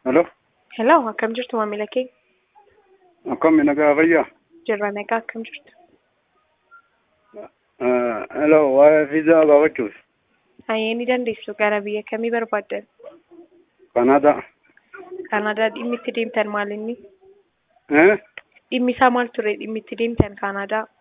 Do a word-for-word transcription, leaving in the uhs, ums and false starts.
Hello? Hello, akkam jirtu maamila kee? Akkam nagaa fayyaa? Jirra nagaa akkam jirtu? Hello, waa'ee viizaa gaafachuuf. Hayyee ni dandeessu. Gara biyya kamii barbaaddan? Kanaadaa. Kanaadaa dhimmi itti deemtan maal inni? Eh? Dhimmi isaa maal ture dhimmi itti deemtan Kanaadaa?